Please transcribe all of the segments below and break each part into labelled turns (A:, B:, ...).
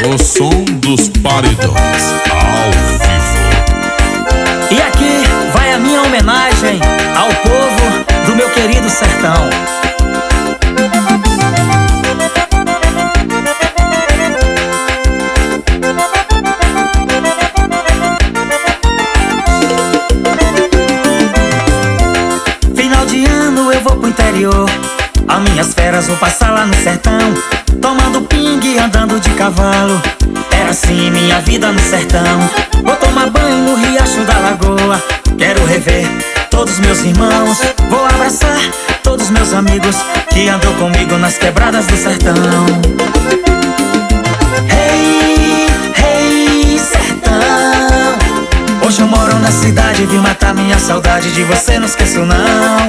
A: O som dos paredões ao vivo.
B: E aqui vai a minha homenagem ao povo do meu querido sertão. Final de ano eu vou pro interior, as minhas férias vou passar lá no sertão, tomando pingue, andando de cavalo. Era assim minha vida no sertão. Vou tomar banho no riacho da lagoa, quero rever todos meus irmãos. Vou abraçar todos meus amigos que andou comigo nas quebradas do sertão. Hey, hey, sertão. Hoje eu moro na cidade, vim matar minha saudade de você, não esqueço não.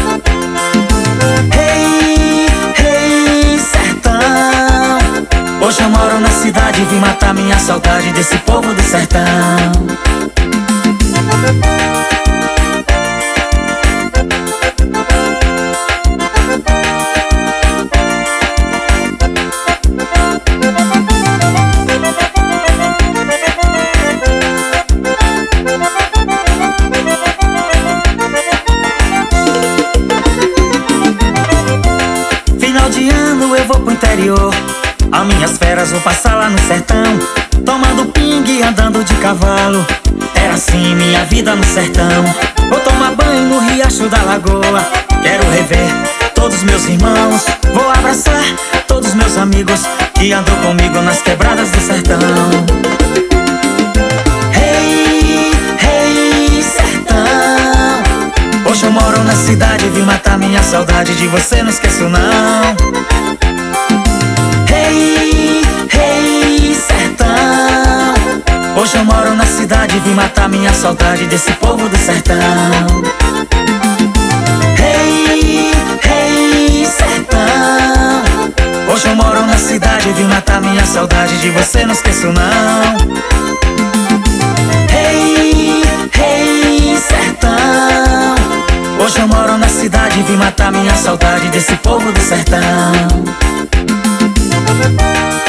B: Hey, hey, sertão. Hoje eu moro na cidade, vim matar minha saudade desse povo do sertão. Final de ano eu vou pro interior, as minhas férias vou passar lá no sertão, tomando pingue, andando de cavalo. Era assim minha vida no sertão. Vou tomar banho no riacho da lagoa, quero rever todos meus irmãos. Vou abraçar todos meus amigos que andou comigo nas quebradas do sertão. Hey, hey, sertão. Hoje eu moro na cidade, vim matar minha saudade de você, não esqueço não. Hey, hey, sertão. Hoje eu moro na cidade, vim matar minha saudade desse povo do sertão. Hey, hey, sertão. Hoje eu moro na cidade, vim matar minha saudade de você, não esqueço não. Hey, hey, sertão. Hoje eu moro na cidade, vim matar minha saudade desse povo do sertão.